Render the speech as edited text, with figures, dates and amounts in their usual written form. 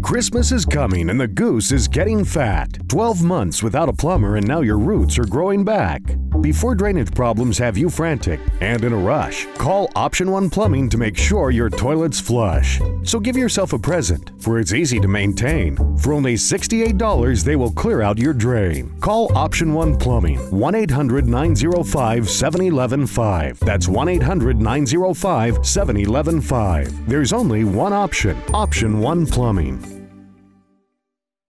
Christmas is coming and the goose is getting fat. 12 months without a plumber and now your roots are growing back. Before drainage problems have you frantic and in a rush, call Option 1 Plumbing to make sure your toilets flush. So give yourself a present, for it's easy to maintain. For only $68, they will clear out your drain. Call Option 1 Plumbing, 1-800-905-7115. That's 1-800-905-7115. There's only one option, Option 1 Plumbing.